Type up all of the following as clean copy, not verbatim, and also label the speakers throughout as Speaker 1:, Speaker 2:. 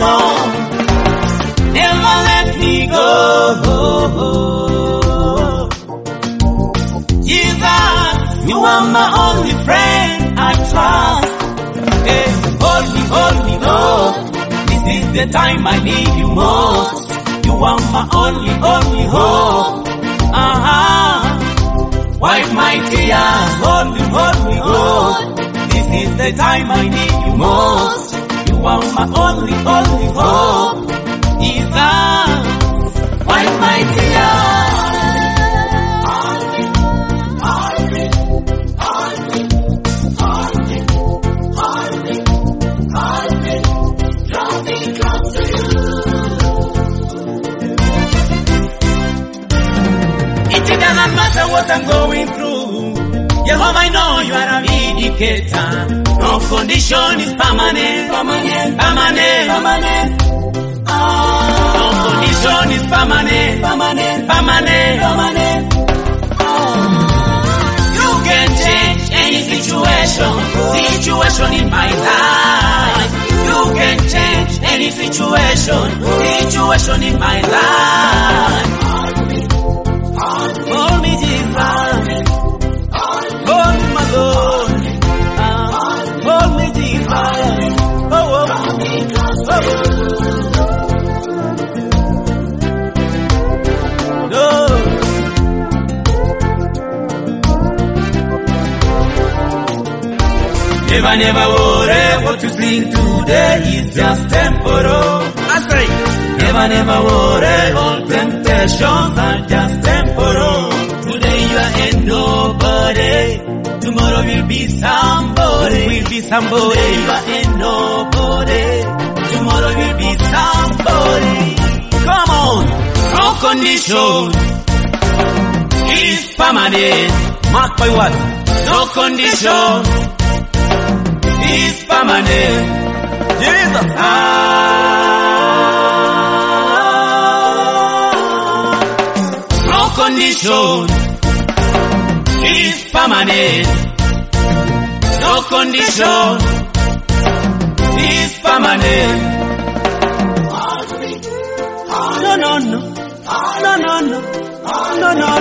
Speaker 1: more. Never let me go. Jesus, you are my only friend I trust. Hey, hold me, Lord. This is the time I need you most. You are my only hope. Wipe my tears, hold me, Lord. This is the time I need you most. You are my only hope. Jesus, wipe my tears. It doesn't matter what I'm going through. Jehovah, I know you are a vindicator. No condition is permanent. No condition is permanent. You can change any situation in my life. You can change any situation in my life. Hold me, Jesus. Hold me, my Lord. Hold me, Jesus. No. Never worry what you think today is just temporal. That's right. Never worry, all temptations are just temporal. Today you are a nobody. Tomorrow will be somebody. Today you are a nobody. Tomorrow will be somebody. Come on. No condition is permanent. Mark my words. No condition is permanent. Jesus. No condition is permanent. No condition is permanent. No.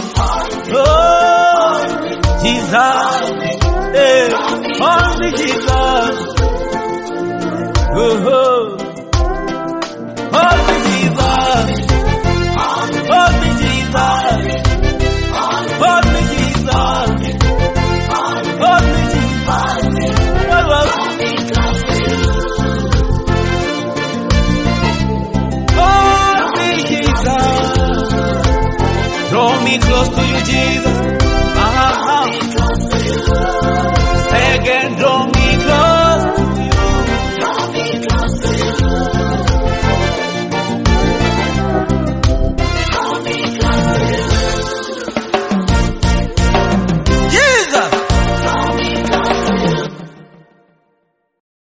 Speaker 1: Oh, Jesus. Hey, only Jesus. Oh, only Jesus. Only Jesus. Only Jesus. Only Jesus. Only Jesus. Draw me close to you, Jesus.